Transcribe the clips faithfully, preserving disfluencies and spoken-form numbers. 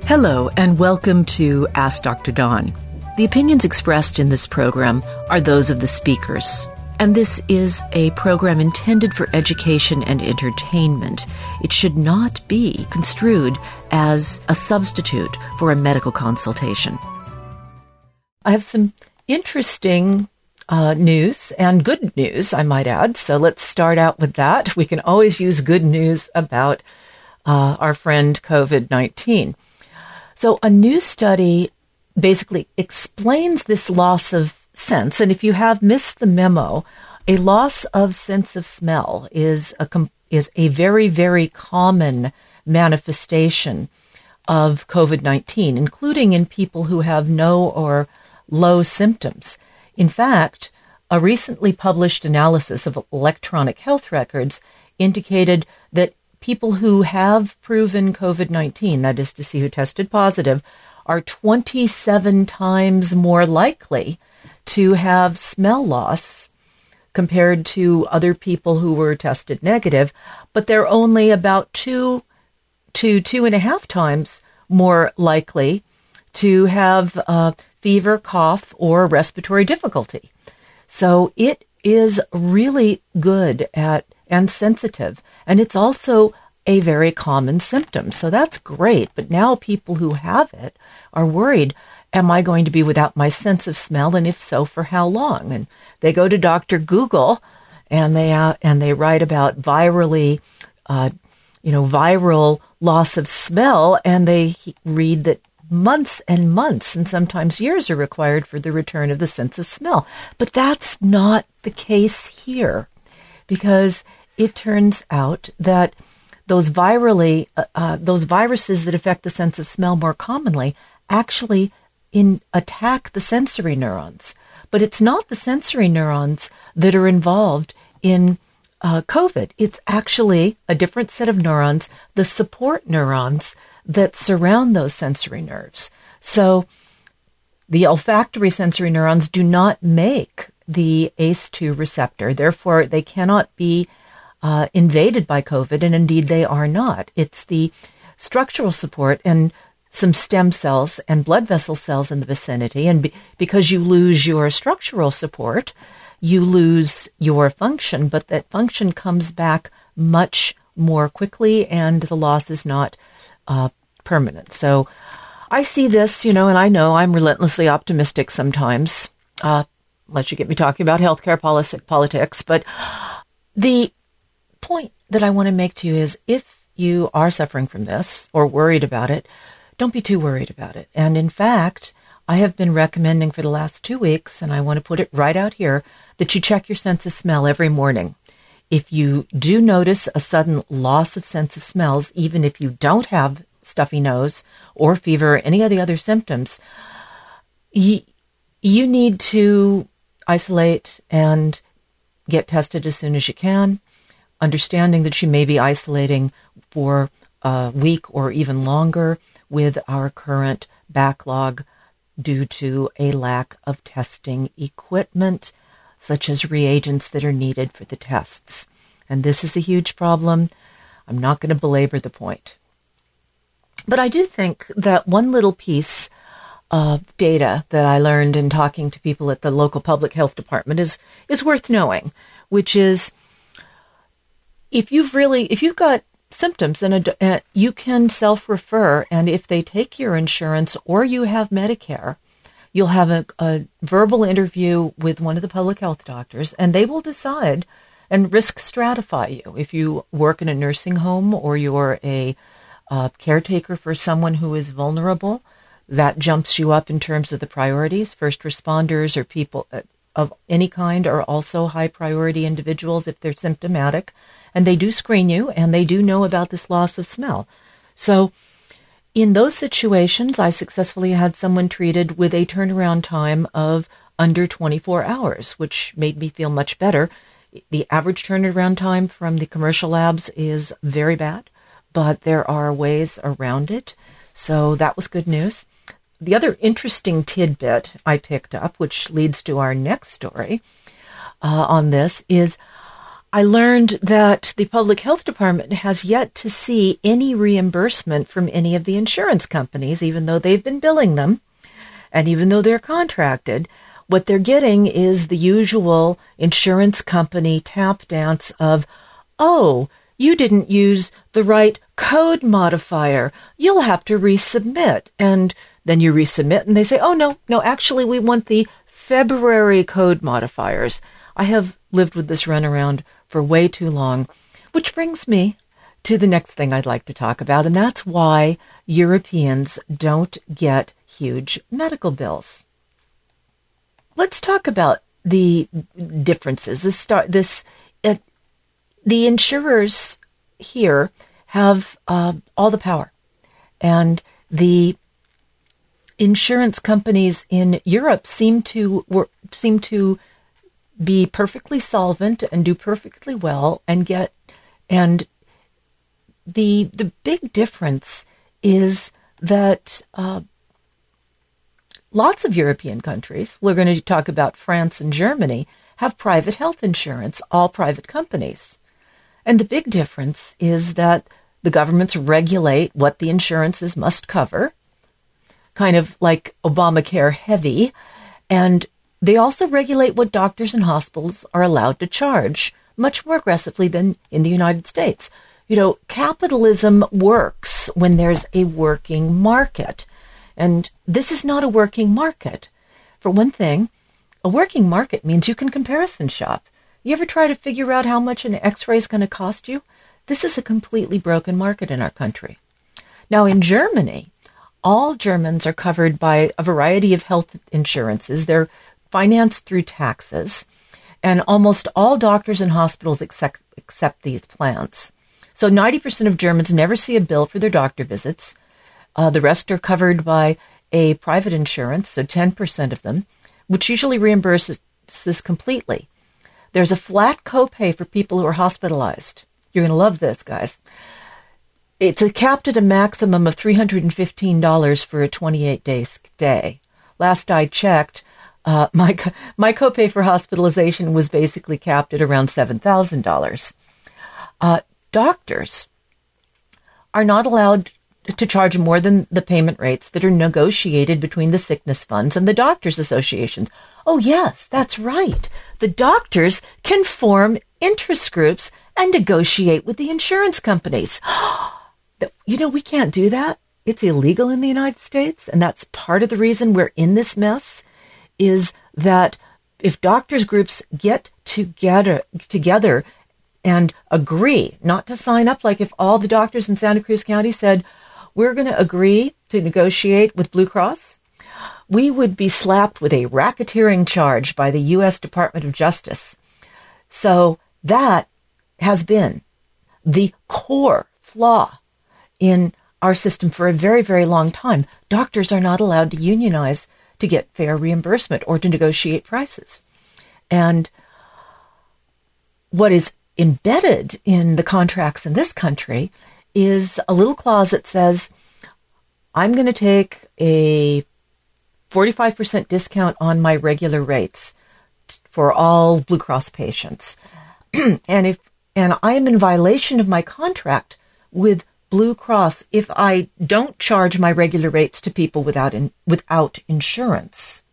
Hello, and welcome to Ask Doctor Dawn. The opinions expressed in this program are those of the speakers, and this is a program intended for education and entertainment. It should not be construed as a substitute for a medical consultation. I have some interesting uh, news, and good news, I might add, so let's start out with that. We can always use good news about uh, our friend covid nineteen. So a new study basically explains this loss of sense. And if you have missed the memo, a loss of sense of smell is a, is a very, very common manifestation of covid nineteen, including in people who have no or low symptoms. In fact, a recently published analysis of electronic health records indicated that people who have proven covid nineteen, that is to say who tested positive, are twenty-seven times more likely to have smell loss compared to other people who were tested negative, but they're only about two to two and a half times more likely to have uh, fever, cough, or respiratory difficulty. So it is really good at and sensitive, and it's also a very common symptom. So that's great. But now people who have it are worried, am I going to be without my sense of smell? And if so, for how long? And they go to Doctor Google and they uh, and they write about virally, uh, you know, viral loss of smell, and they read that months and months and sometimes years are required for the return of the sense of smell. But that's not the case here, because it turns out that those virally, uh, uh, those viruses that affect the sense of smell more commonly actually in attack the sensory neurons. But it's not the sensory neurons that are involved in uh, COVID. It's actually a different set of neurons, the support neurons that surround those sensory nerves. So the olfactory sensory neurons do not make the A C E two receptor. Therefore, they cannot be Uh, invaded by COVID, and indeed they are not. It's the structural support and some stem cells and blood vessel cells in the vicinity, and be- because you lose your structural support, you lose your function, but that function comes back much more quickly, and the loss is not uh, permanent. So I see this, you know, and I know I'm relentlessly optimistic sometimes, uh, unless you get me talking about healthcare policy, politics, but the point that I want to make to you is, if you are suffering from this or worried about it, don't be too worried about it. And in fact, I have been recommending for the last two weeks, and I want to put it right out here, that you check your sense of smell every morning. If you do notice a sudden loss of sense of smells, even if you don't have stuffy nose or fever or any of the other symptoms, you, you need to isolate and get tested as soon as you can, understanding that you may be isolating for a week or even longer with our current backlog due to a lack of testing equipment, such as reagents that are needed for the tests. And this is a huge problem. I'm not going to belabor the point. But I do think that one little piece of data that I learned in talking to people at the local public health department is, is worth knowing, which is, If you've really, if you've got symptoms, then uh, you can self-refer, and if they take your insurance or you have Medicare, you'll have a, a verbal interview with one of the public health doctors, and they will decide and risk stratify you. If you work in a nursing home or you're a uh, caretaker for someone who is vulnerable, that jumps you up in terms of the priorities. First responders or people of any kind are also high priority individuals if they're symptomatic. And they do screen you, and they do know about this loss of smell. So in those situations, I successfully had someone treated with a turnaround time of under twenty-four hours, which made me feel much better. The average turnaround time from the commercial labs is very bad, but there are ways around it. So that was good news. The other interesting tidbit I picked up, which leads to our next story uh, on this, is I learned that the public health department has yet to see any reimbursement from any of the insurance companies, even though they've been billing them, and even though they're contracted. What they're getting is the usual insurance company tap dance of, oh, you didn't use the right code modifier. You'll have to resubmit. And then you resubmit and they say, oh, no, no, actually, we want the February code modifiers. I have lived with this runaround for way too long, which brings me to the next thing I'd like to talk about, and that's why Europeans don't get huge medical bills. Let's talk about the differences. This start this it, the insurers here have uh, all the power, and the insurance companies in Europe seem to wor- seem to be perfectly solvent and do perfectly well, and get and the the big difference is that uh, lots of European countries, we're going to talk about France and Germany, have private health insurance, all private companies. And the big difference is that the governments regulate what the insurances must cover, kind of like Obamacare heavy, and they also regulate what doctors and hospitals are allowed to charge, much more aggressively than in the United States. You know, capitalism works when there's a working market. And this is not a working market. For one thing, a working market means you can comparison shop. You ever try to figure out how much an x-ray is going to cost you? This is a completely broken market in our country. Now, in Germany, all Germans are covered by a variety of health insurances. They're financed through taxes, and almost all doctors and hospitals accept, accept these plans. So ninety percent of Germans never see a bill for their doctor visits. Uh, the rest are covered by a private insurance, so ten percent of them, which usually reimburses this completely. There's a flat copay for people who are hospitalized. You're going to love this, guys. It's a capped at a maximum of three hundred fifteen dollars for a twenty-eight day stay. Last I checked, uh, my my copay for hospitalization was basically capped at around seven thousand dollars. Uh, doctors are not allowed to charge more than the payment rates that are negotiated between the sickness funds and the doctors' associations. Oh, yes, that's right. The doctors can form interest groups and negotiate with the insurance companies. You know, we can't do that. It's illegal in the United States, and that's part of the reason we're in this mess, is that if doctors' groups get together, together and agree not to sign up, like if all the doctors in Santa Cruz County said, we're going to agree to negotiate with Blue Cross, we would be slapped with a racketeering charge by the U S Department of Justice. So that has been the core flaw in our system for a very, very long time. Doctors are not allowed to unionize to get fair reimbursement or to negotiate prices. And what is embedded in the contracts in this country is a little clause that says, I'm going to take a forty-five percent discount on my regular rates for all Blue Cross patients. and if and I am in violation of my contract with Blue Cross if I don't charge my regular rates to people without in, without insurance.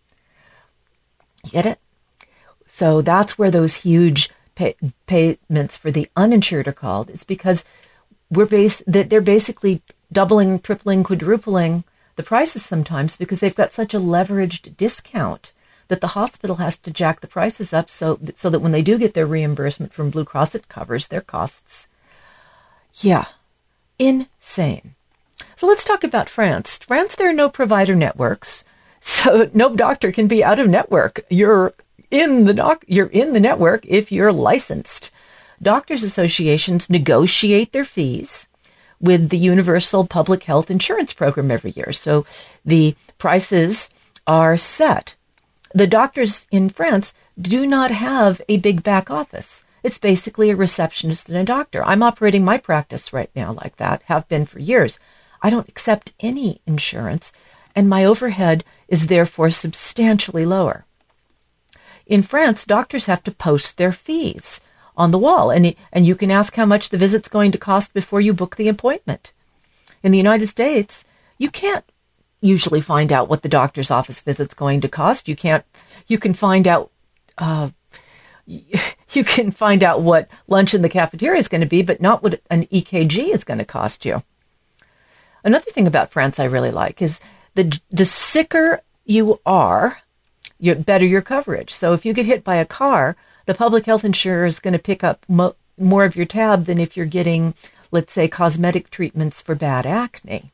Get it? So that's where those huge pay, payments for the uninsured are called. It's because we're base that they're basically doubling, tripling, quadrupling the prices sometimes because they've got such a leveraged discount that the hospital has to jack the prices up so so that when they do get their reimbursement from Blue Cross, it covers their costs. Yeah, insane. So let's talk about France. France, there are no provider networks, so no doctor can be out of network. You're in the doc. You're in the network if you're licensed. Doctors' associations negotiate their fees with the Universal Public Health Insurance Program every year. So the prices are set. The doctors in France do not have a big back office. It's basically a receptionist and a doctor. I'm operating my practice right now like that, have been for years. I don't accept any insurance, and my overhead is therefore substantially lower. In France, doctors have to post their fees on the wall, and and you can ask how much the visit's going to cost before you book the appointment. In the United States, you can't usually find out what the doctor's office visit's going to cost. You can't. You can find out. Uh, you can find out what lunch in the cafeteria is going to be, but not what an E K G is going to cost you. Another thing about France I really like is the the sicker you are, the better your coverage. So if you get hit by a car, the public health insurer is going to pick up mo- more of your tab than if you're getting, let's say, cosmetic treatments for bad acne.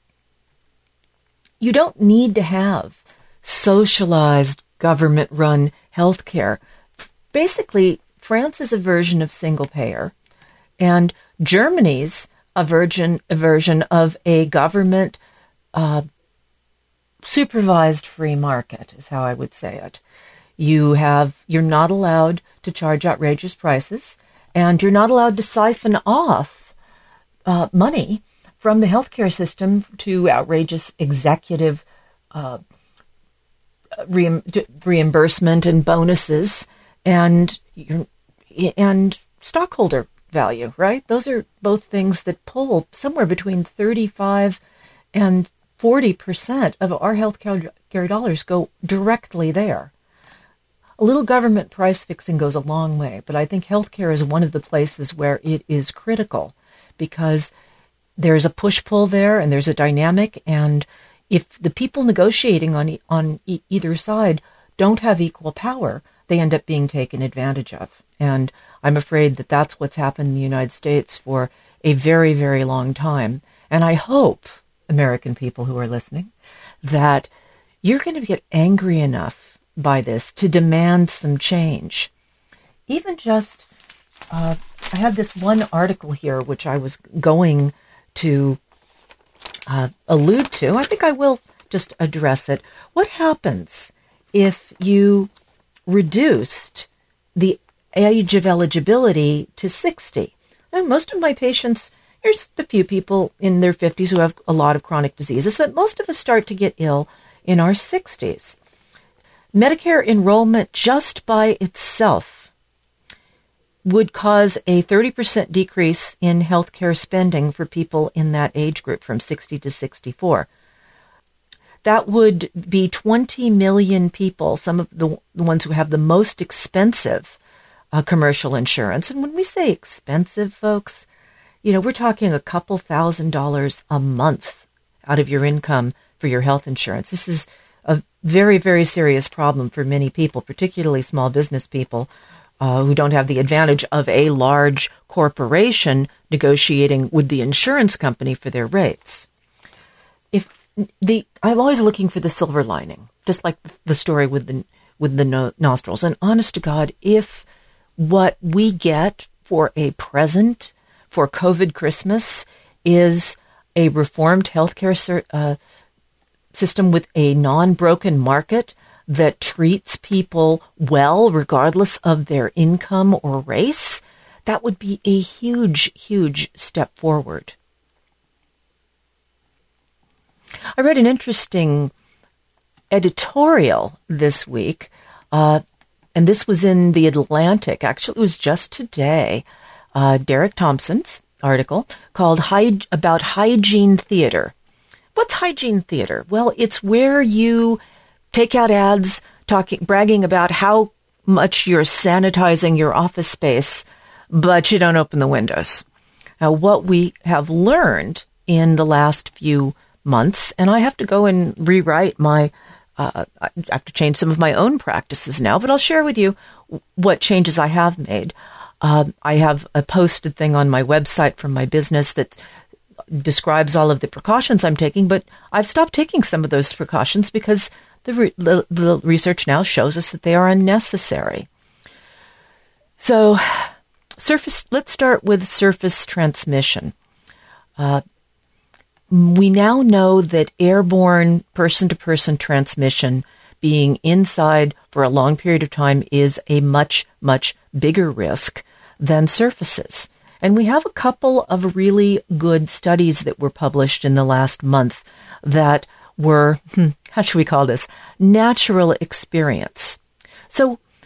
You don't need to have socialized government-run health care. Basically, France is a version of single payer, and Germany's a version, a version of a government uh, supervised free market, is how I would say it. You have, you're not allowed to charge outrageous prices, and you're not allowed to siphon off uh, money from the healthcare system to outrageous executive uh, re- reimbursement and bonuses and and stockholder value, right? Those are both things that pull somewhere between thirty-five and forty percent of our healthcare dollars go directly there. A little government price fixing goes a long way, but I think healthcare is one of the places where it is critical because there's a push-pull there and there's a dynamic, and if the people negotiating on e- on e- either side don't have equal power, they end up being taken advantage of. And I'm afraid that that's what's happened in the United States for a very, very long time. And I hope, American people who are listening, that you're going to get angry enough by this to demand some change. Even just, uh, I had this one article here which I was going to uh, allude to. I think I will just address it. What happens if you reduced the age of eligibility to sixty? And most of my patients, there's a few people in their fifties who have a lot of chronic diseases, but most of us start to get ill in our sixties. Medicare enrollment just by itself would cause a thirty percent decrease in healthcare spending for people in that age group from sixty to sixty-four. That would be twenty million people, some of the, the ones who have the most expensive uh, commercial insurance. And when we say expensive, folks, you know, we're talking a couple thousand dollars a month out of your income for your health insurance. This is a very, very serious problem for many people, particularly small business people uh, who don't have the advantage of a large corporation negotiating with the insurance company for their rates. If the I'm always looking for the silver lining, just like the story with the with the no, nostrils. And honest to God, if what we get for a present for COVID Christmas is a reformed healthcare uh, system with a non-broken market that treats people well regardless of their income or race, that would be a huge, huge step forward. I read an interesting editorial this week, uh, and this was in The Atlantic. Actually, it was just today. Uh, Derek Thompson's article called Hy- about hygiene theater. What's hygiene theater? Well, it's where you take out ads talking, bragging about how much you're sanitizing your office space, but you don't open the windows. Now, what we have learned in the last few months, and I have to go and rewrite my, uh, I have to change some of my own practices now, but I'll share with you what changes I have made. Uh, I have a posted thing on my website from my business that describes all of the precautions I'm taking, but I've stopped taking some of those precautions because the, re- the, the research now shows us that they are unnecessary. So, surface. Let's start with surface transmission. Uh, we now know that airborne person-to-person transmission, being inside for a long period of time, is a much, much bigger risk than surfaces. And we have a couple of really good studies that were published in the last month that were, hmm, how should we call this, natural experience. So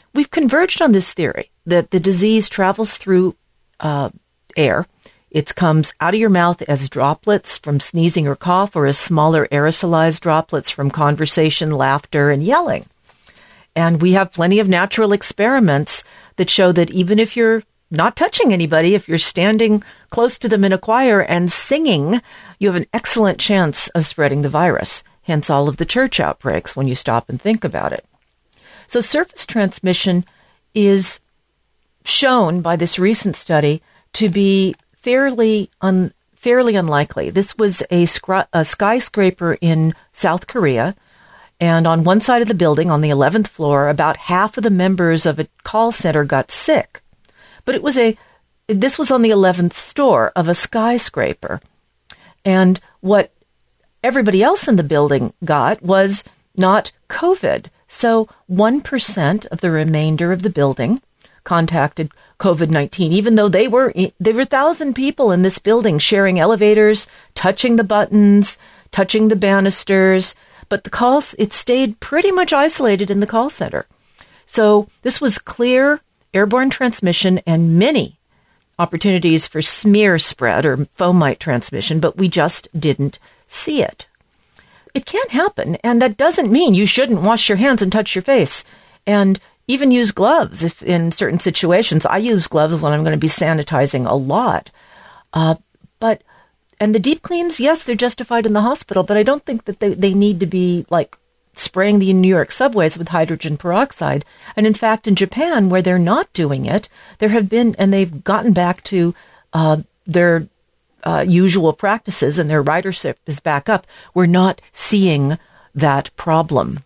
we've converged on this theory that the disease travels through uh, air. It comes out of your mouth as droplets from sneezing or cough, or as smaller aerosolized droplets from conversation, laughter, and yelling. And we have plenty of natural experiments that show that even if you're not touching anybody, if you're standing close to them in a choir and singing, you have an excellent chance of spreading the virus. Hence all of the church outbreaks when you stop and think about it. So surface transmission is shown by this recent study to be fairly un, fairly unlikely. This was a, scri- a skyscraper in South Korea, and on one side of the building, on the eleventh floor, about half of the members of a call center got sick. But it was a this was on the eleventh floor of a skyscraper, and what everybody else in the building got was not COVID. So one percent of the remainder of the building contacted COVID nineteen, even though they were there were a thousand people in this building sharing elevators, touching the buttons, touching the banisters, but the calls, it stayed pretty much isolated in the call center. So this was clear airborne transmission and many opportunities for smear spread or fomite transmission, but we just didn't see it. It can happen, and that doesn't mean you shouldn't wash your hands and touch your face, and even use gloves if in certain situations. I use gloves when I'm going to be sanitizing a lot. Uh, but, and the deep cleans, yes, they're justified in the hospital, but I don't think that they, they need to be like spraying the New York subways with hydrogen peroxide. And in fact, in Japan, where they're not doing it, there have been, and they've gotten back to uh, their uh, usual practices, and their ridership is back up. We're not seeing that problem.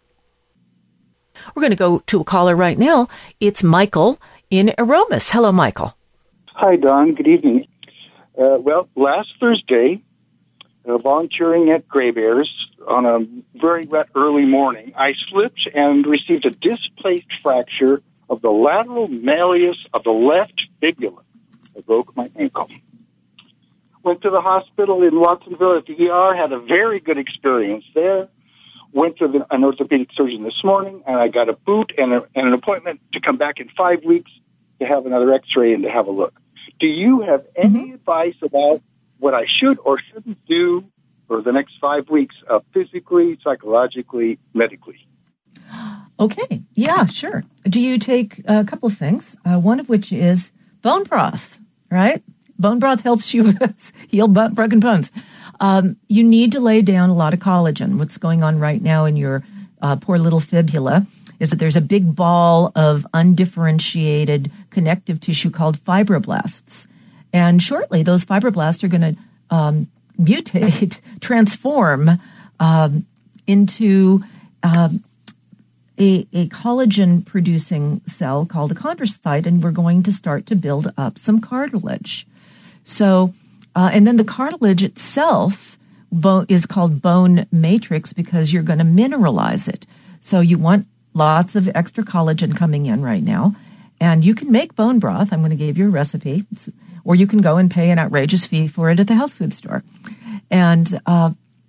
We're going to go to a caller right now. It's Michael in Aromas. Hello, Michael. Hi, Don. Good evening. Uh, well, last Thursday, uh, volunteering at Gray Bears on a very wet early morning, I slipped and received a displaced fracture of the lateral malleus of the left fibula. I broke my ankle. Went to the hospital in Watsonville at the E R, had a very good experience there. Went to the, an orthopedic surgeon this morning, and I got a boot and, a, and an appointment to come back in five weeks to have another x-ray and to have a look. Do you have any mm-hmm. advice about what I should or shouldn't do for the next five weeks, uh, physically, psychologically, medically? Okay. Yeah, sure. Do you take a couple of things, uh, one of which is bone broth, right? Bone broth helps you heal broken bones. Um, you need to lay down a lot of collagen. What's going on right now in your uh, poor little fibula is that there's a big ball of undifferentiated connective tissue called fibroblasts. And shortly, those fibroblasts are going to um, mutate, transform um, into um, a, a collagen-producing cell called a chondrocyte, and we're going to start to build up some cartilage. So, uh, and then the cartilage itself bo- is called bone matrix because you're going to mineralize it. So you want lots of extra collagen coming in right now. And you can make bone broth. I'm going to give you a recipe. It's, or you can go and pay an outrageous fee for it at the health food store. And uh,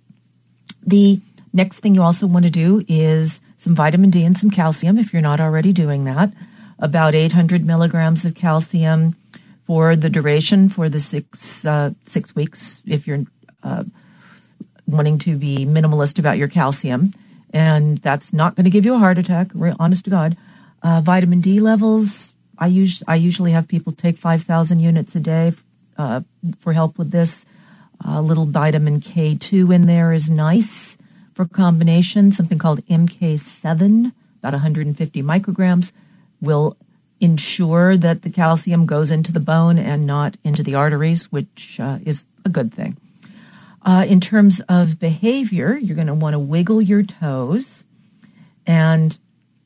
the next thing you also want to do is some vitamin D and some calcium, if you're not already doing that. About eight hundred milligrams of calcium for the duration for the six uh, six weeks, if you're uh, wanting to be minimalist about your calcium. And that's not going to give you a heart attack, honest to God. Uh, vitamin D levels, I, us- I usually have people take five thousand units a day uh, for help with this. A uh, little vitamin K two in there is nice for combination. Something called M K seven, about one hundred fifty micrograms, will ensure that the calcium goes into the bone and not into the arteries, which uh, is a good thing. Uh, in terms of behavior, you're going to want to wiggle your toes, and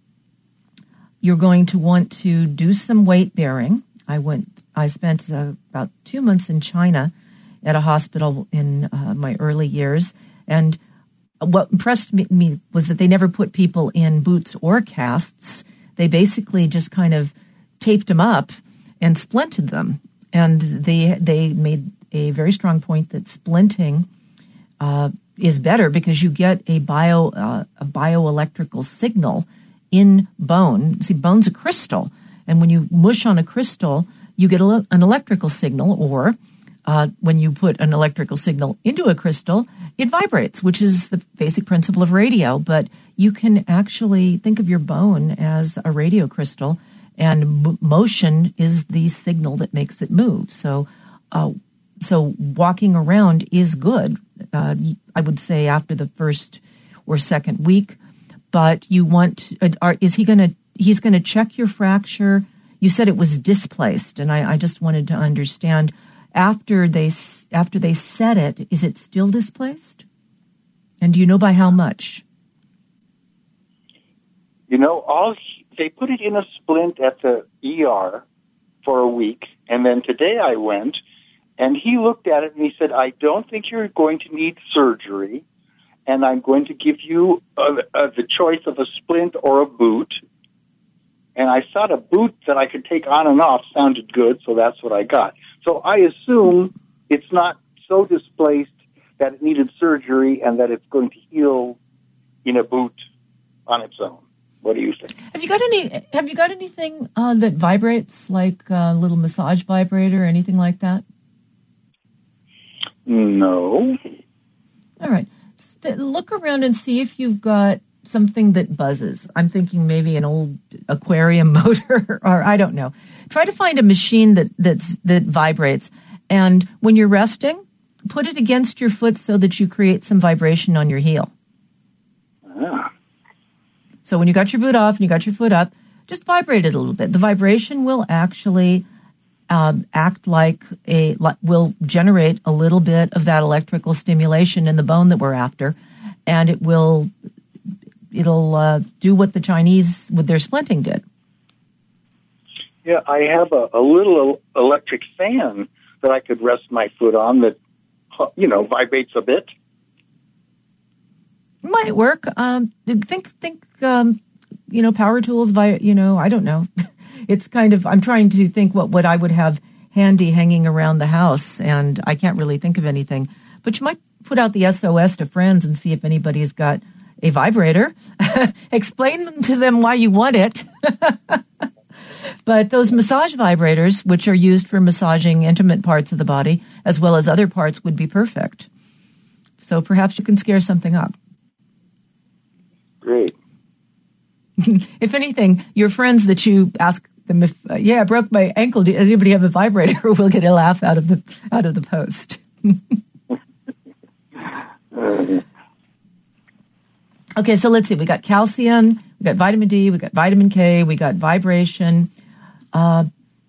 you're going to want to do some weight bearing. I went. I spent uh, about two months in China at a hospital in uh, my early years, and what impressed me, me was that they never put people in boots or casts. They basically just kind of taped them up and splinted them. And they they made a very strong point that splinting uh, is better because you get a bio uh, a bioelectrical signal in bone. See, bone's a crystal. And when you mush on a crystal, you get a, an electrical signal, or uh, when you put an electrical signal into a crystal, it vibrates, which is the basic principle of radio. But you can actually think of your bone as a radio crystal, and m- motion is the signal that makes it move. So, uh, so walking around is good. Uh, I would say after the first or second week, but you want, uh, are, is he going to, he's going to check your fracture. You said it was displaced, and I, I just wanted to understand, after they, after they set it, is it still displaced? And do you know by how much? You know, all they put it in a splint at the E R for a week, and then today I went, and he looked at it and he said, I don't think you're going to need surgery, and I'm going to give you a, a, the choice of a splint or a boot. And I thought a boot that I could take on and off sounded good, so that's what I got. So I assume it's not so displaced that it needed surgery and that it's going to heal in a boot on its own. What do you think? Have you got any? Have you got anything uh, that vibrates, like a little massage vibrator or anything like that? No. All right. Look around and see if you've got something that buzzes. I'm thinking maybe an old aquarium motor, or I don't know. Try to find a machine that that's, that vibrates, and when you're resting, put it against your foot so that you create some vibration on your heel. Ah. So when you got your boot off and you got your foot up, just vibrate it a little bit. The vibration will actually um, act like a, will generate a little bit of that electrical stimulation in the bone that we're after, and it will, it'll uh, do what the Chinese with their splinting did. Yeah, I have a, a little electric fan that I could rest my foot on that, you know, vibrates a bit. Might work. Um, think, think, um, you know, power tools via, you know, I don't know. It's kind of, I'm trying to think what, what I would have handy hanging around the house, and I can't really think of anything. But you might put out the S O S to friends and see if anybody's got a vibrator. Explain to them why you want it. But those massage vibrators, which are used for massaging intimate parts of the body, as well as other parts, would be perfect. So perhaps you can scare something up. Great. If anything, your friends that you ask them if, uh, yeah, I broke my ankle, does anybody have a vibrator? We'll get a laugh out of the out of the post. uh, okay, so let's see. We got calcium, we got vitamin D, we got vitamin K, we got vibration. Uh,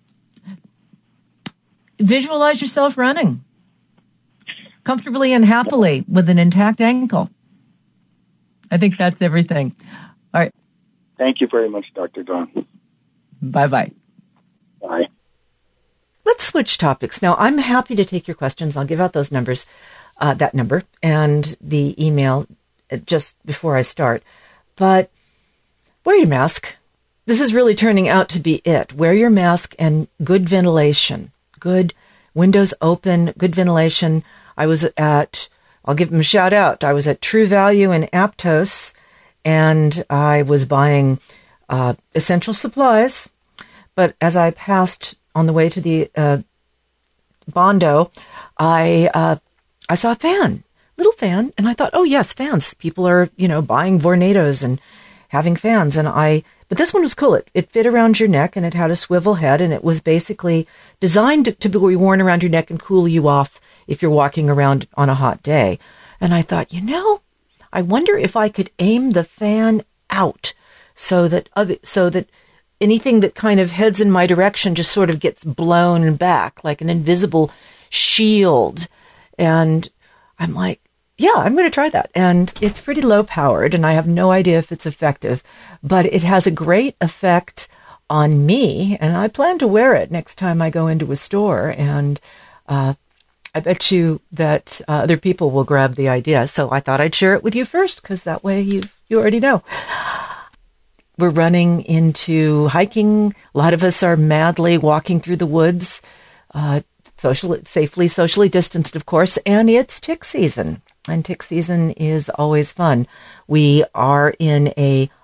visualize yourself running comfortably and happily with an intact ankle. I think that's everything. All right. Thank you very much, Doctor Dawn. Bye-bye. Bye. Let's switch topics. Now, I'm happy to take your questions. I'll give out those numbers, uh, that number, and the email just before I start. But wear your mask. This is really turning out to be it. Wear your mask and good ventilation. Good windows open, good ventilation. I was at, I'll give them a shout out. I was at True Value in Aptos, and I was buying uh, essential supplies. But as I passed on the way to the uh, Bondo, I uh, I saw a fan, little fan, and I thought, oh yes, fans. People are, you know, buying Vornados and having fans, and I. But this one was cool. It, it fit around your neck, and it had a swivel head, and it was basically designed to, to be worn around your neck and cool you off if you're walking around on a hot day. And I thought, you know, I wonder if I could aim the fan out so that other, so that anything that kind of heads in my direction just sort of gets blown back like an invisible shield. And I'm like, yeah, I'm going to try that. And it's pretty low powered, and I have no idea if it's effective, but it has a great effect on me, and I plan to wear it next time I go into a store. And uh, I bet you that uh, other people will grab the idea. So I thought I'd share it with you first, because that way you you already know. We're running into hiking. A lot of us are madly walking through the woods, uh, socially, safely, socially distanced, of course, and it's tick season. And tick season is always fun. We are in a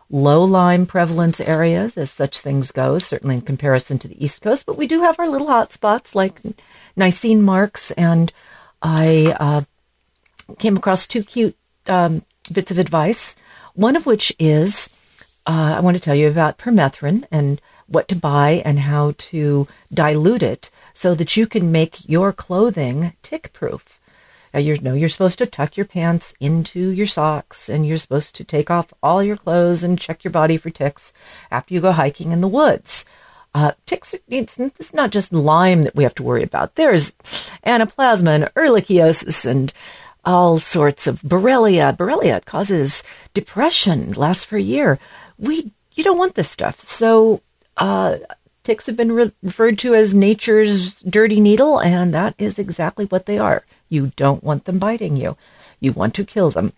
low Lyme prevalence areas, as such things go, certainly in comparison to the East Coast. But we do have our little hot spots like Nicene marks, and I uh, came across two cute um, bits of advice, one of which is uh, I want to tell you about permethrin and what to buy and how to dilute it so that you can make your clothing tick-proof. Uh, you know, you're supposed to tuck your pants into your socks, and you're supposed to take off all your clothes and check your body for ticks after you go hiking in the woods. Uh, ticks, are, it's, it's not just Lyme that we have to worry about. There's anaplasma and ehrlichiosis and all sorts of Borrelia. Borrelia causes depression, lasts for a year. We, you don't want this stuff. So uh, ticks have been re- referred to as nature's dirty needle, and that is exactly what they are. You don't want them biting you. You want to kill them.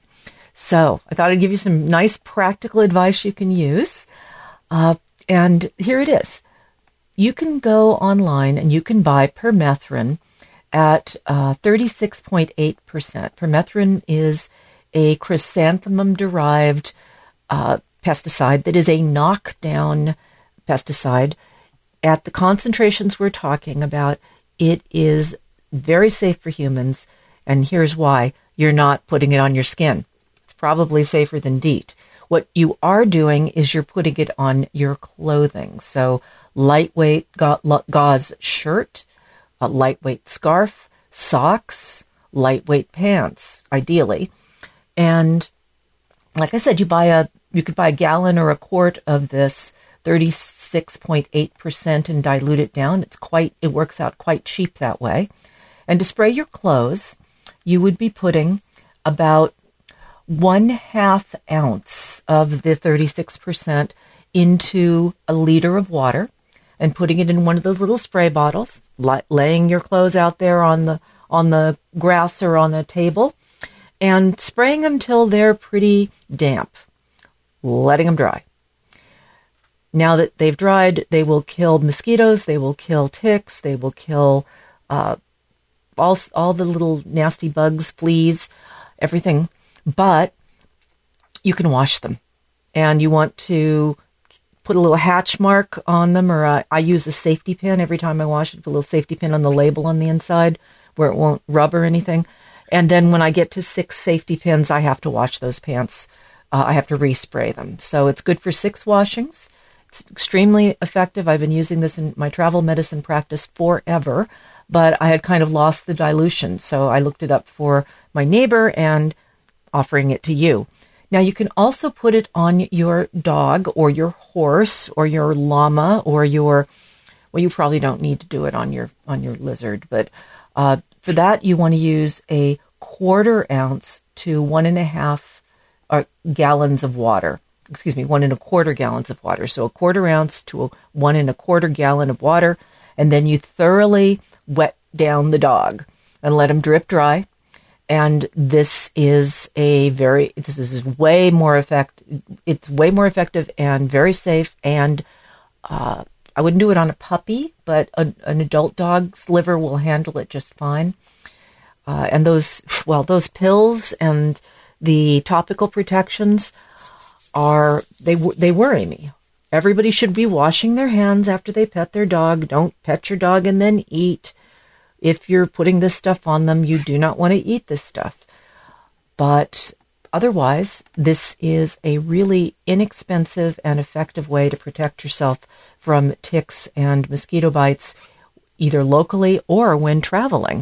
So I thought I'd give you some nice practical advice you can use. Uh, and here it is. You can go online and you can buy permethrin at uh, thirty-six point eight percent. Permethrin is a chrysanthemum-derived uh, pesticide that is a knockdown pesticide. At the concentrations we're talking about, it is very safe for humans, and here's why. You're not putting it on your skin. It's probably safer than DEET. What you are doing is you're putting it on your clothing. So lightweight ga- gauze shirt, a lightweight scarf, socks, lightweight pants, ideally. And like I said, you buy a you could buy a gallon or a quart of this thirty-six point eight percent and dilute it down. It's quite it works out quite cheap that way. And to spray your clothes, you would be putting about one half ounce of the thirty-six percent into a liter of water and putting it in one of those little spray bottles, laying your clothes out there on the on the grass or on the table, and spraying them till they're pretty damp, letting them dry. Now that they've dried, they will kill mosquitoes, they will kill ticks, they will kill uh, all all the little nasty bugs, fleas, everything. But you can wash them, and you want to put a little hatch mark on them, or uh, I use a safety pin every time I wash it. Put a little safety pin on the label on the inside where it won't rub or anything. And then when I get to six safety pins, I have to wash those pants. Uh, I have to respray them. So it's good for six washings. It's extremely effective. I've been using this in my travel medicine practice forever, but I had kind of lost the dilution. So I looked it up for my neighbor and offering it to you. Now you can also put it on your dog or your horse or your llama or your, well, you probably don't need to do it on your on your lizard, but uh, for that you want to use a quarter ounce to one and a half uh, gallons of water. Excuse me, one and a quarter gallons of water. So a quarter ounce to a one and a quarter gallon of water, and then you thoroughly wet down the dog and let him drip dry. And this is a very, this is way more effective. It's way more effective and very safe. And uh, I wouldn't do it on a puppy, but a, an adult dog's liver will handle it just fine. Uh, and those, well, those pills and the topical protections are, they they worry me. Everybody should be washing their hands after they pet their dog. Don't pet your dog and then eat. If you're putting this stuff on them, you do not want to eat this stuff. But otherwise, this is a really inexpensive and effective way to protect yourself from ticks and mosquito bites, either locally or when traveling.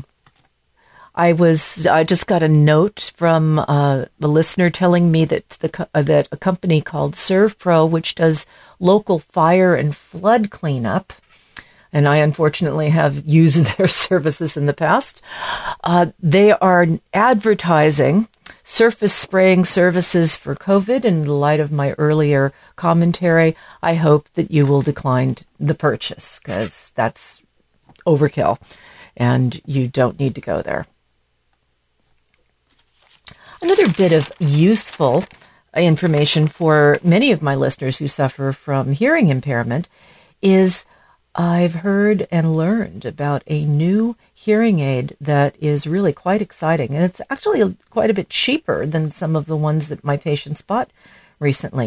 I was I just got a note from uh, a listener telling me that the uh, that a company called ServPro, which does local fire and flood cleanup, and I unfortunately have used their services in the past, uh, they are advertising surface spraying services for COVID. In light of my earlier commentary, I hope that you will decline the purchase because that's overkill, and you don't need to go there. Another bit of useful information for many of my listeners who suffer from hearing impairment is I've heard and learned about a new hearing aid that is really quite exciting. And it's actually quite a bit cheaper than some of the ones that my patients bought recently.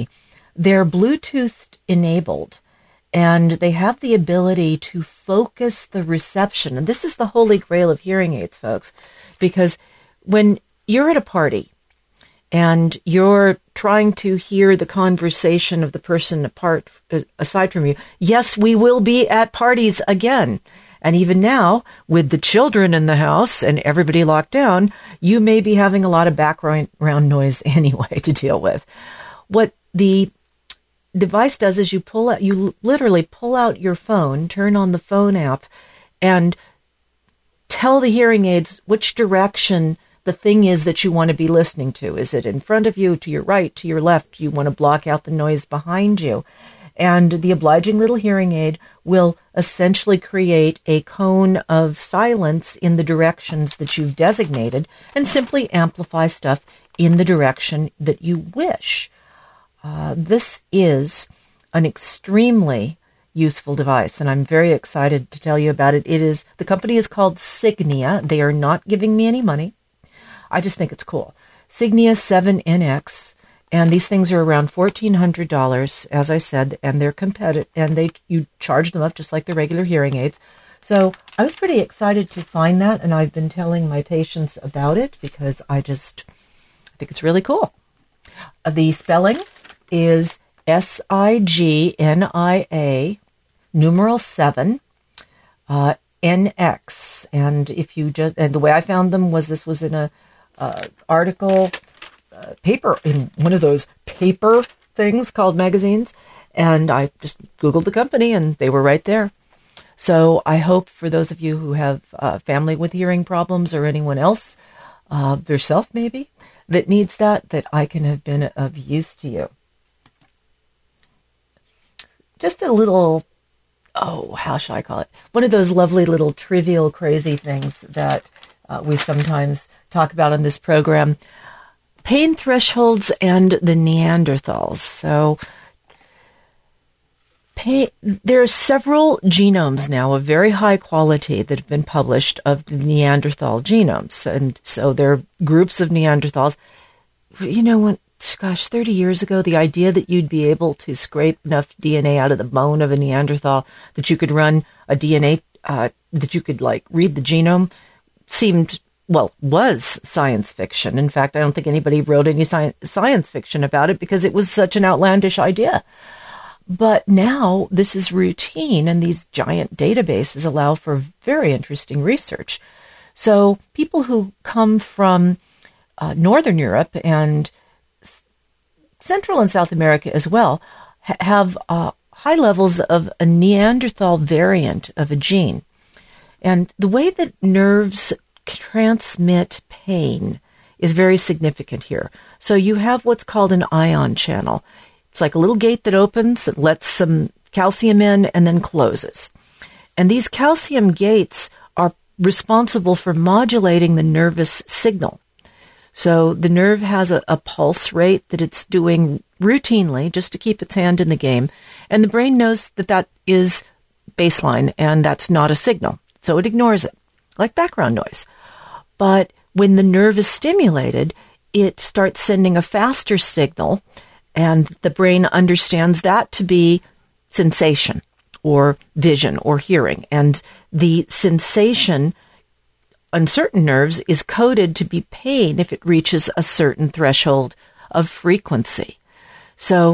They're Bluetooth enabled, and they have the ability to focus the reception. And this is the holy grail of hearing aids, folks, because when you're at a party and you're trying to hear the conversation of the person apart, aside from you, yes, we will be at parties again. And even now, with the children in the house and everybody locked down, you may be having a lot of background noise anyway to deal with. What the device does is you pull out, you literally pull out your phone, turn on the phone app, and tell the hearing aids which direction the thing is that you want to be listening to. Is it in front of you, to your right, to your left? Do you want to block out the noise behind you? And the obliging little hearing aid will essentially create a cone of silence in the directions that you've designated and simply amplify stuff in the direction that you wish. Uh, this is an extremely useful device, and I'm very excited to tell you about it. It is, the company is called Signia. They are not giving me any money. I just think it's cool. Signia seven N X. And these things are around fourteen hundred dollars, as I said, and they're competitive, and they you charge them up just like the regular hearing aids. So I was pretty excited to find that, and I've been telling my patients about it because I just I think it's really cool. Uh, the spelling is S I G N I A, numeral seven, uh, N X. And if you just, and the way I found them was this was in a uh, article. Uh, paper in one of those paper things called magazines, and I just Googled the company and they were right there. So I hope for those of you who have uh, family with hearing problems or anyone else, uh, yourself maybe, that needs that, that I can have been of use to you. Just a little, oh, how shall I call it? One of those lovely little trivial crazy things that uh, we sometimes talk about on this program. Pain thresholds and the Neanderthals. So pain, there are several genomes now of very high quality that have been published of the Neanderthal genomes. And so there are groups of Neanderthals. You know, when, gosh, thirty years ago, the idea that you'd be able to scrape enough D N A out of the bone of a Neanderthal that you could run a D N A, uh, that you could like read the genome seemed well, was science fiction. In fact, I don't think anybody wrote any sci- science fiction about it because it was such an outlandish idea. But now this is routine, and these giant databases allow for very interesting research. So people who come from uh, Northern Europe and S- Central and South America as well ha- have uh, high levels of a Neanderthal variant of a gene. And the way that nerves transmit pain is very significant here. So you have what's called an ion channel. It's like a little gate that opens, it lets some calcium in, and then closes. And these calcium gates are responsible for modulating the nervous signal. So the nerve has a, a pulse rate that it's doing routinely just to keep its hand in the game. And the brain knows that that is baseline and that's not a signal. So it ignores it, like background noise. But when the nerve is stimulated, it starts sending a faster signal, and the brain understands that to be sensation or vision or hearing. And the sensation on certain nerves is coded to be pain if it reaches a certain threshold of frequency. So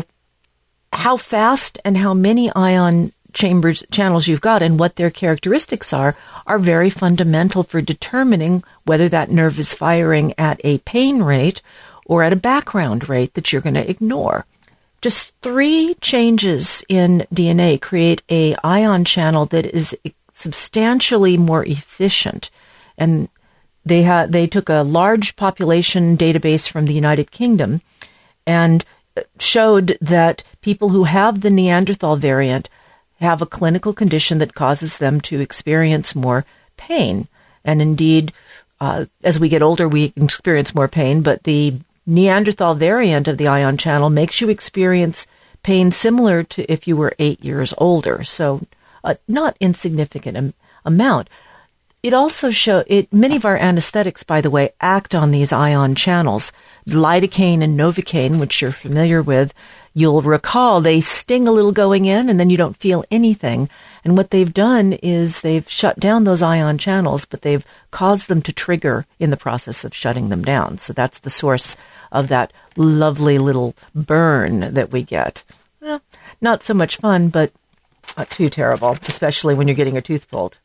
how fast and how many ion chambers, channels you've got and what their characteristics are, are very fundamental for determining whether that nerve is firing at a pain rate or at a background rate that you're going to ignore. Just three changes in D N A create a ion channel that is substantially more efficient. And they ha- they took a large population database from the United Kingdom and showed that people who have the Neanderthal variant have a clinical condition that causes them to experience more pain. And indeed, uh, as we get older, we experience more pain, but the Neanderthal variant of the ion channel makes you experience pain similar to if you were eight years older. So a not insignificant am- amount. it also show it. Many of our anesthetics, by the way, act on these ion channels. Lidocaine and Novocaine, which you're familiar with, you'll recall they sting a little going in and then you don't feel anything. And what they've done is they've shut down those ion channels, but they've caused them to trigger in the process of shutting them down. So that's the source of that lovely little burn that we get. Well, not so much fun, but not too terrible, especially when you're getting a tooth pulled.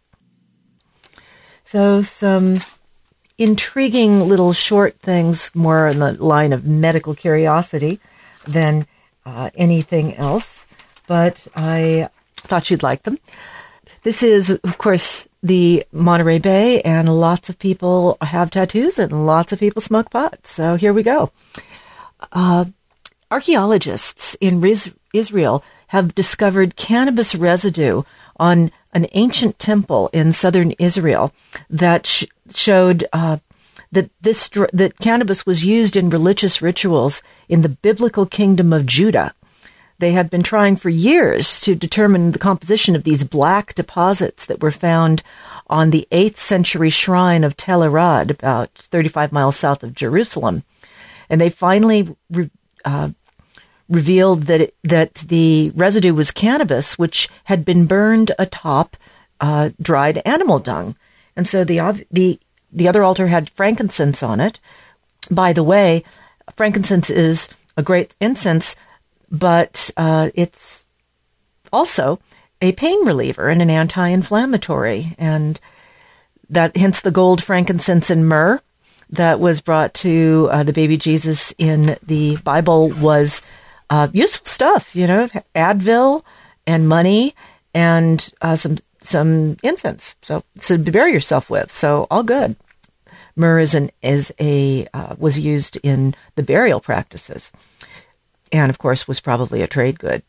So some intriguing little short things, more in the line of medical curiosity than uh, anything else, but I thought you'd like them. This is, of course, the Monterey Bay, and lots of people have tattoos and lots of people smoke pot. So here we go. Uh, archaeologists in Riz- Israel have discovered cannabis residue on an ancient temple in southern Israel that sh- showed uh, that this that cannabis was used in religious rituals in the biblical kingdom of Judah. They have been trying for years to determine the composition of these black deposits that were found on the eighth century shrine of Tel Arad, about thirty-five miles south of Jerusalem. And they finally re- uh, revealed that it, that the residue was cannabis, which had been burned atop uh, dried animal dung. And so the the the other altar had frankincense on it. By the way, frankincense is a great incense, but uh, it's also a pain reliever and an anti-inflammatory, and that hence the gold, frankincense, and myrrh that was brought to uh, the baby Jesus in the Bible was uh, useful stuff, you know, Advil and money and uh, some some incense, so to bury yourself with. So all good. Myrrh is an is a uh, was used in the burial practices, and of course was probably a trade good.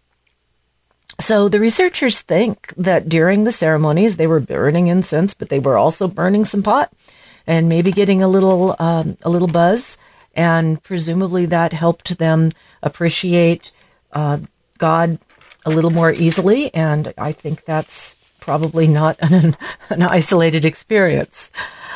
So the researchers think that during the ceremonies they were burning incense, but they were also burning some pot and maybe getting a little um, a little buzz, and presumably that helped them appreciate uh, God a little more easily. And I think that's probably not an, an isolated experience.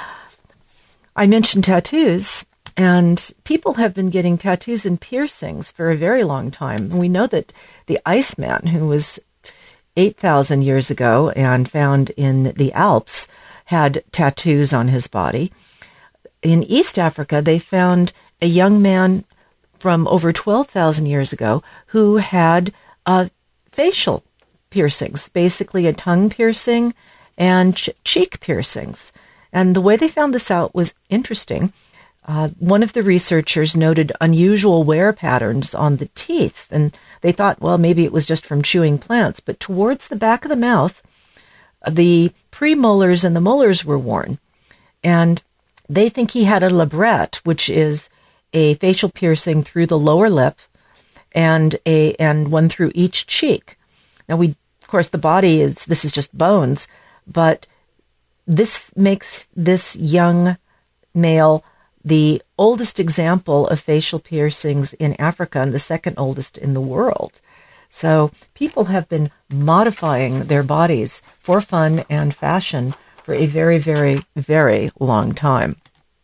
I mentioned tattoos, and people have been getting tattoos and piercings for a very long time. We know that the Iceman, who was eight thousand years ago and found in the Alps, had tattoos on his body. In East Africa, they found a young man from over twelve thousand years ago who had uh, facial piercings, basically a tongue piercing and ch- cheek piercings. And the way they found this out was interesting. Uh, one of the researchers noted unusual wear patterns on the teeth, and they thought, well, maybe it was just from chewing plants. But towards the back of the mouth, the premolars and the molars were worn. And they think he had a labrette, which is a facial piercing through the lower lip, and a and one through each cheek. Now, we, of course, the body is, this is just bones, but this makes this young male the oldest example of facial piercings in Africa and the second oldest in the world. So people have been modifying their bodies for fun and fashion for a very, very, very long time.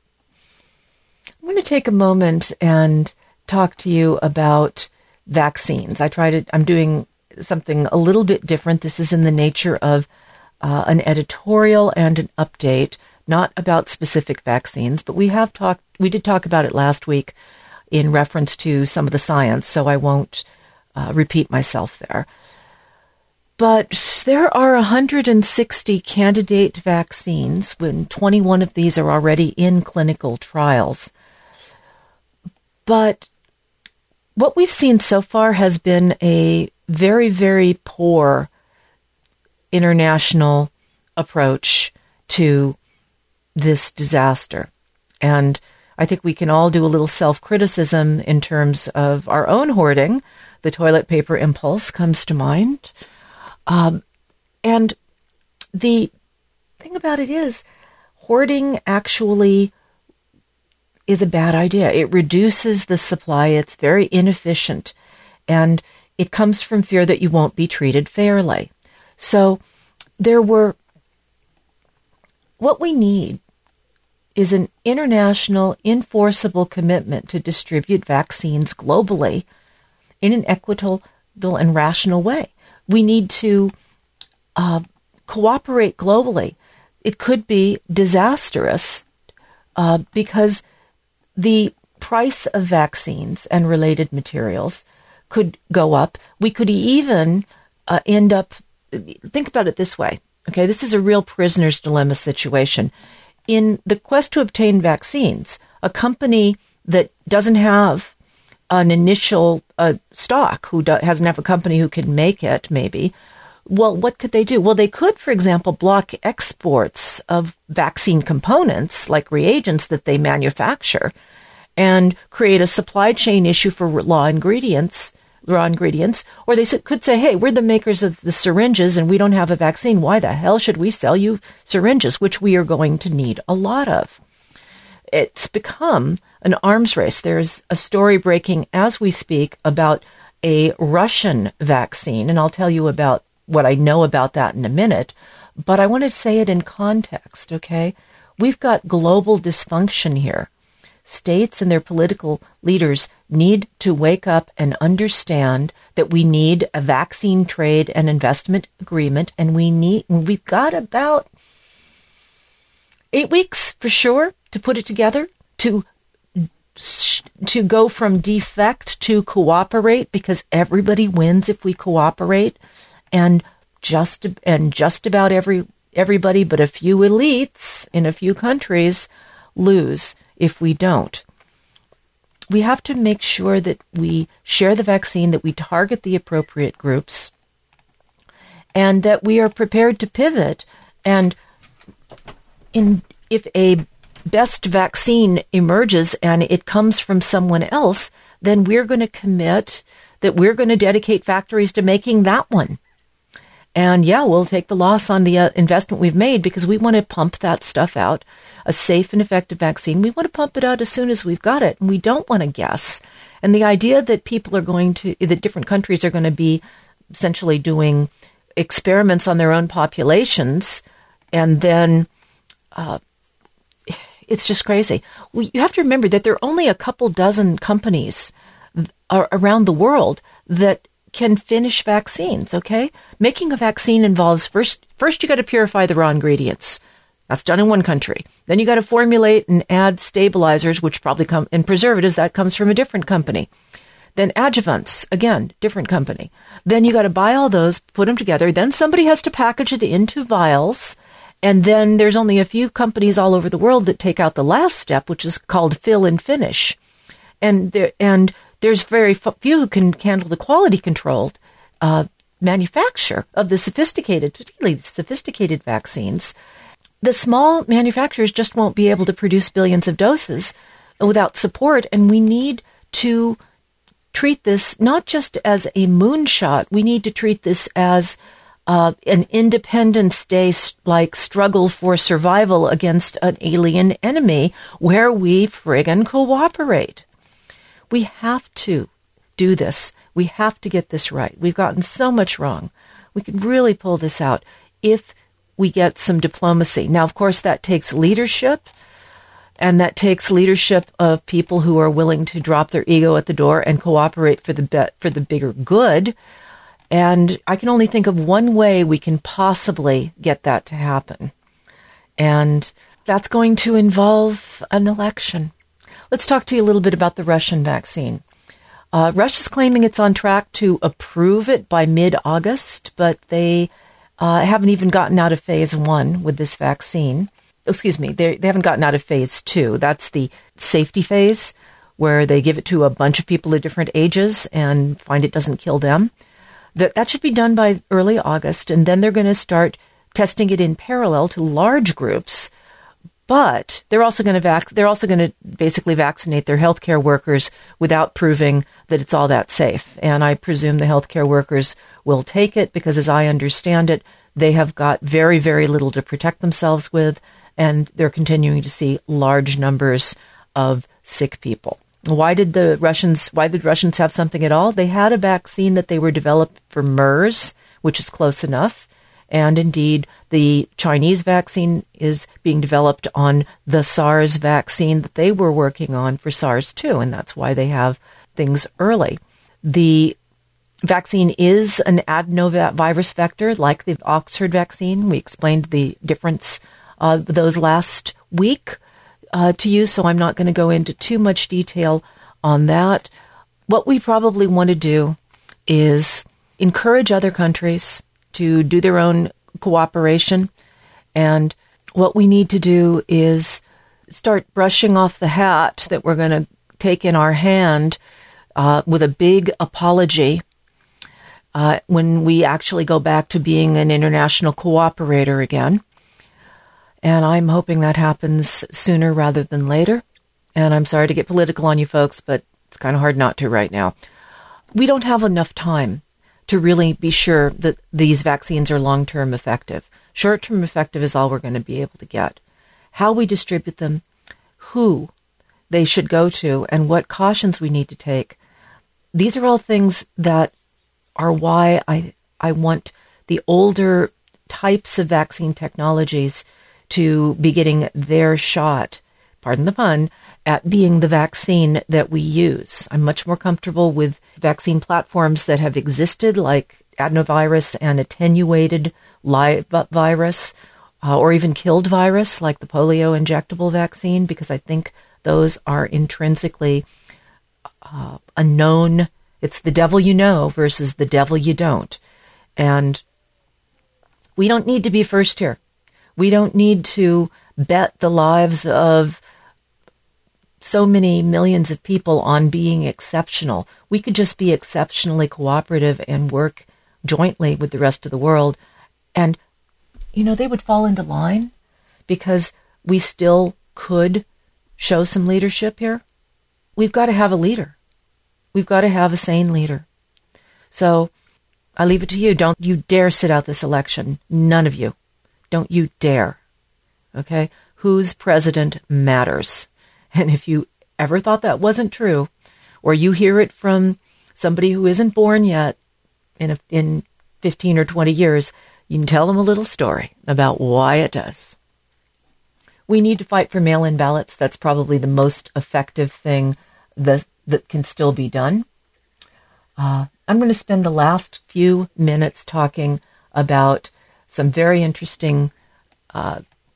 I'm going to take a moment and talk to you about vaccines. I try to, I'm doing something a little bit different. This is in the nature of uh, an editorial and an update, not about specific vaccines, but we have talked, we did talk about it last week in reference to some of the science, so I won't uh, repeat myself there. But there are one hundred sixty candidate vaccines, when twenty-one of these are already in clinical trials. But what we've seen so far has been a very, very poor international approach to this disaster. And I think we can all do a little self-criticism in terms of our own hoarding. The toilet paper impulse comes to mind. Um, and the thing about it is, hoarding actually is a bad idea. It reduces the supply. It's very inefficient. And it comes from fear that you won't be treated fairly. So there were what we need is an international enforceable commitment to distribute vaccines globally in an equitable and rational way. We need to uh, cooperate globally. It could be disastrous uh, because the price of vaccines and related materials could go up. We could even uh, end up, think about it this way, okay? This is a real prisoner's dilemma situation. In the quest to obtain vaccines, a company that doesn't have an initial uh, stock, who do, doesn't have a company who can make it, maybe, well, what could they do? Well, they could, for example, block exports of vaccine components, like reagents that they manufacture, and create a supply chain issue for raw ingredients, raw ingredients. Or they could say, hey, we're the makers of the syringes and we don't have a vaccine. Why the hell should we sell you syringes, which we are going to need a lot of? It's become an arms race. There's a story breaking as we speak about a Russian vaccine, and I'll tell you about what I know about that in a minute, but I want to say it in context, okay? We've got global dysfunction here. States and their political leaders need to wake up and understand that we need a vaccine trade and investment agreement, and we need, we've got about eight weeks for sure to put it together, to to go from defect to cooperate, because everybody wins if we cooperate, and just and just about every everybody but a few elites in a few countries lose if we don't. We have to make sure that we share the vaccine, that we target the appropriate groups, and that we are prepared to pivot. And in if a best vaccine emerges and it comes from someone else, then we're going to commit that we're going to dedicate factories to making that one. And yeah, we'll take the loss on the uh, investment we've made, because we want to pump that stuff out. A safe and effective vaccine, we want to pump it out as soon as we've got it. And we don't want to guess. And the idea that people are going to, that different countries are going to be essentially doing experiments on their own populations, and then uh, it's just crazy. We, you have to remember that there are only a couple dozen companies are around the world that can finish vaccines, okay? Making a vaccine involves first, first you got to purify the raw ingredients. That's done in one country. Then you got to formulate and add stabilizers, which probably come, and preservatives, that comes from a different company. Then adjuvants, again, different company. Then you got to buy all those, put them together. Then somebody has to package it into vials. And then there's only a few companies all over the world that take out the last step, which is called fill and finish. And there, and there's very few who can handle the quality controlled uh, manufacture of the sophisticated, particularly the sophisticated vaccines. The small manufacturers just won't be able to produce billions of doses without support, and we need to treat this not just as a moonshot. We need to treat this as uh, an Independence Day-like struggle for survival against an alien enemy where we friggin' cooperate. We have to do this. We have to get this right. We've gotten so much wrong. We can really pull this out if we get some diplomacy. Now, of course, that takes leadership, and that takes leadership of people who are willing to drop their ego at the door and cooperate for the be- for the bigger good. And I can only think of one way we can possibly get that to happen. And that's going to involve an election. Let's talk to you a little bit about the Russian vaccine. Uh, Russia's claiming it's on track to approve it by mid-August, but they uh, haven't even gotten out of phase one with this vaccine. Excuse me, they they haven't gotten out of phase two. That's the safety phase, where they give it to a bunch of people at different ages and find it doesn't kill them. That that should be done by early August, and then they're going to start testing it in parallel to large groups. But they're also going to vac- they're also going to basically vaccinate their healthcare workers without proving that it's all that safe. And I presume the healthcare workers will take it because, as I understand it, they have got very, very little to protect themselves with, and they're continuing to see large numbers of sick people. Why did the Russians, why did Russians have something at all? They had a vaccine that they were developed for MERS, which is close enough, And indeed, the Chinese vaccine is being developed on the SARS vaccine that they were working on for SARS two, and that's why they have things early. The vaccine is an adenovirus vector like the Oxford vaccine. We explained the difference of uh, those last week uh, to you, so I'm not going to go into too much detail on that. What we probably want to do is encourage other countries to do their own cooperation, and what we need to do is start brushing off the hat that we're going to take in our hand uh, with a big apology uh, when we actually go back to being an international cooperator again. And I'm hoping that happens sooner rather than later. And I'm sorry to get political on you folks, but it's kind of hard not to right now. We don't have enough time to really be sure that these vaccines are long-term effective. Short-term effective is all we're going to be able to get. How we distribute them, who they should go to, and what cautions we need to take. These are all things that are why I, I want the older types of vaccine technologies to be getting their shot, pardon the pun, at being the vaccine that we use. I'm much more comfortable with vaccine platforms that have existed, like adenovirus and attenuated live virus, uh, or even killed virus, like the polio injectable vaccine, because I think those are intrinsically uh, unknown. It's the devil you know versus the devil you don't. And we don't need to be first here. We don't need to bet the lives of so many millions of people on being exceptional. We could just be exceptionally cooperative and work jointly with the rest of the world. And, you know, they would fall into line because we still could show some leadership here. We've got to have a leader. We've got to have a sane leader. So I leave it to you. Don't you dare sit out this election. None of you. Don't you dare. Okay? Who's president matters. And if you ever thought that wasn't true, or you hear it from somebody who isn't born yet in a, in fifteen or twenty years, you can tell them a little story about why it does. We need to fight for mail-in ballots. That's probably the most effective thing that, that can still be done. Uh, I'm going to spend the last few minutes talking about some very interesting uh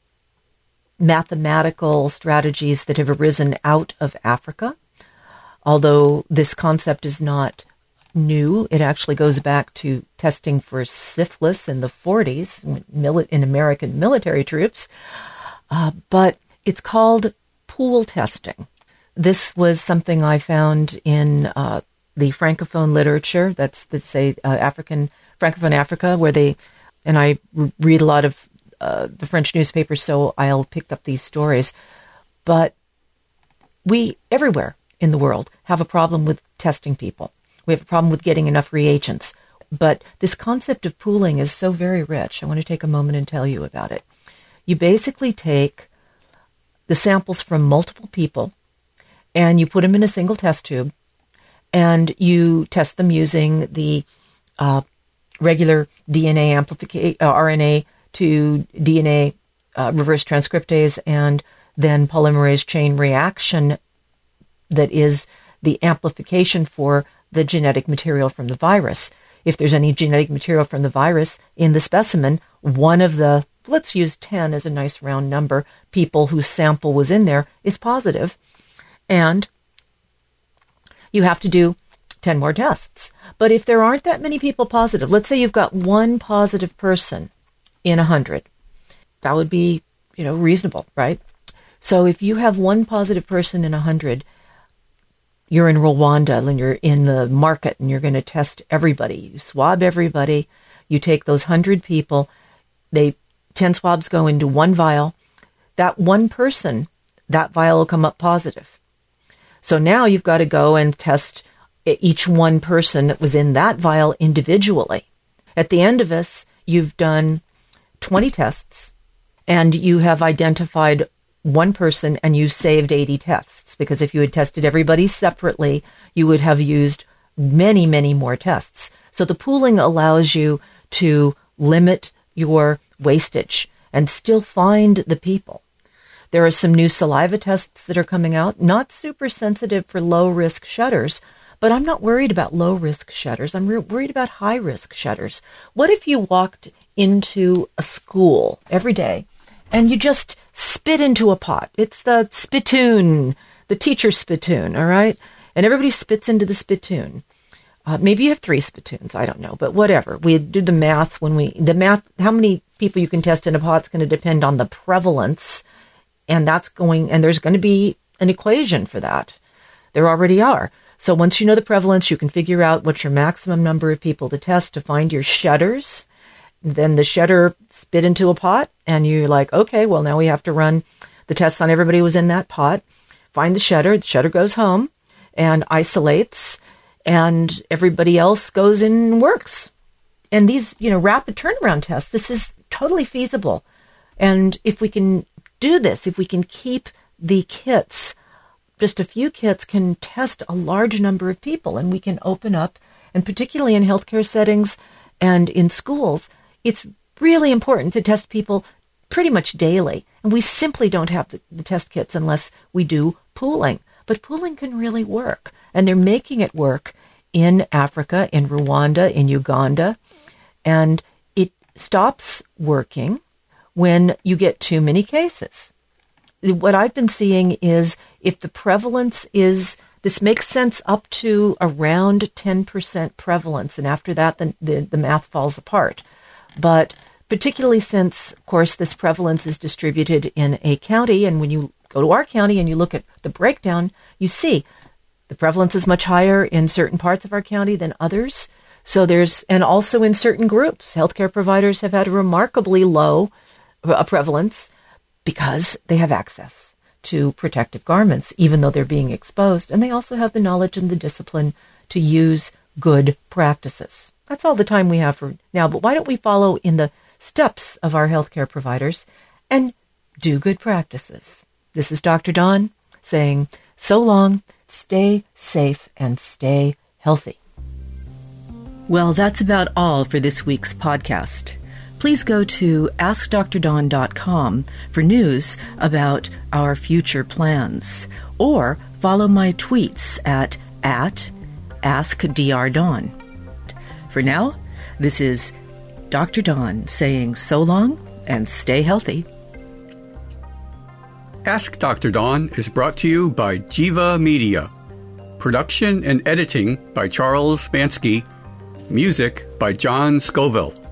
mathematical strategies that have arisen out of Africa. Although this concept is not new, it actually goes back to testing for syphilis in the forties in American military troops. Uh, but it's called pool testing. This was something I found in uh, the Francophone literature. That's the say uh, African Francophone Africa, where they and I read a lot of Uh, the French newspapers, so I'll pick up these stories. But we, everywhere in the world, have a problem with testing people. We have a problem with getting enough reagents. But this concept of pooling is so very rich. I want to take a moment and tell you about it. You basically take the samples from multiple people, and you put them in a single test tube, and you test them using the uh, regular D N A amplification, uh, R N A to D N A uh, reverse transcriptase, and then polymerase chain reaction that is the amplification for the genetic material from the virus. If there's any genetic material from the virus in the specimen, one of the, let's use ten as a nice round number, people whose sample was in there is positive, and you have to do ten more tests. But if there aren't that many people positive, let's say you've got one positive person in a hundred. That would be, you know, reasonable, right? So if you have one positive person in a hundred, you're in Rwanda and you're in the market and you're going to test everybody. You swab everybody. You take those hundred people. They ten swabs go into one vial. That one person, that vial will come up positive. So now you've got to go and test each one person that was in that vial individually. At the end of this, you've done twenty tests, and you have identified one person, and you saved eighty tests, because if you had tested everybody separately, you would have used many, many more tests. So the pooling allows you to limit your wastage and still find the people. There are some new saliva tests that are coming out, not super sensitive for low-risk shedders, but I'm not worried about low-risk shedders. I'm re- worried about high-risk shedders. What if you walked into a school every day and you just spit into a pot? It's the spittoon, the teacher spittoon, all right? And everybody spits into the spittoon. Uh, maybe you have three spittoons, I don't know, but whatever. We do the math when we, the math, how many people you can test in a pot is going to depend on the prevalence, and that's going, and there's going to be an equation for that. There already are. So once you know the prevalence, you can figure out what's your maximum number of people to test to find your shedders. Then the shedder spit into a pot, and you're like, okay, well, now we have to run the tests on everybody who was in that pot, find the shedder, the shedder goes home and isolates, and everybody else goes and works. And these, you know, rapid turnaround tests, this is totally feasible. And if we can do this, if we can keep the kits, just a few kits can test a large number of people, and we can open up, and particularly in healthcare settings and in schools, it's really important to test people pretty much daily. And we simply don't have the, the test kits unless we do pooling. But pooling can really work. And they're making it work in Africa, in Rwanda, in Uganda. And it stops working when you get too many cases. What I've been seeing is if the prevalence is, this makes sense up to around ten percent prevalence. And after that, the, the, the math falls apart. But particularly since, of course, this prevalence is distributed in a county, and when you go to our county and you look at the breakdown, you see the prevalence is much higher in certain parts of our county than others. So there's, and also in certain groups, healthcare providers have had a remarkably low uh, prevalence because they have access to protective garments, even though they're being exposed. And they also have the knowledge and the discipline to use good practices. That's all the time we have for now. But why don't we follow in the steps of our healthcare providers and do good practices? This is Doctor Dawn saying so long, stay safe, and stay healthy. Well, that's about all for this week's podcast. Please go to ask dr dawn dot com for news about our future plans, or follow my tweets at, at ask dr dawn. For now, this is Doctor Dawn saying so long and stay healthy. Ask Doctor Dawn is brought to you by Jiva Media. Production and editing by Charles Bansky. Music by John Scoville.